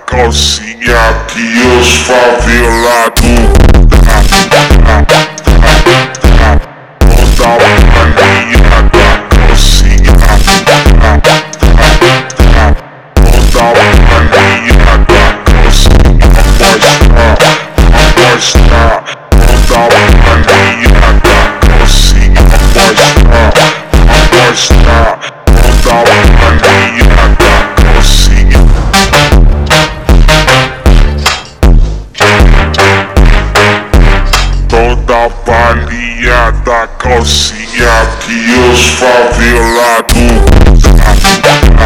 calcinha que os favelados toda a palhinha da calcinha, toda a palhinha da calcinha, mostra, toda a palhinha da calcinha, mostra, toda a palhinha da calcinha. Toda a palhinha da calcinha que os favelados